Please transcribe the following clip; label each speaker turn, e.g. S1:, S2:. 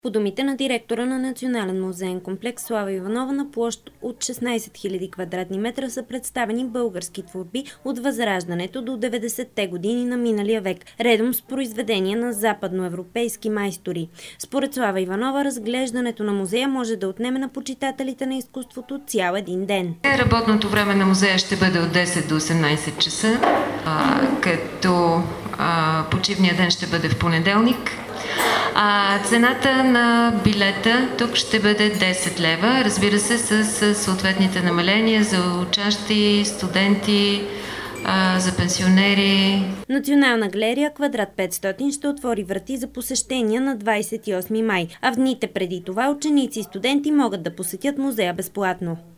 S1: По думите на директора на Национален музеен комплекс Слава Иванова, на площ от 16 000 квадратни метра са представени български творби от Възраждането до 90-те години на миналия век, редом с произведения на западноевропейски майстори. Според Слава Иванова, разглеждането на музея може да отнеме на почитателите на изкуството цял един ден.
S2: Работното време на музея ще бъде от 10 до 18 часа, като почивният ден ще бъде в понеделник. Цената на билета тук ще бъде 10 лева, разбира се, с съответните намаления за учащи, студенти, за пенсионери.
S1: Национална галерия Квадрат 500 ще отвори врати за посещения на 28 май, а в дните преди това ученици и студенти могат да посетят музея безплатно.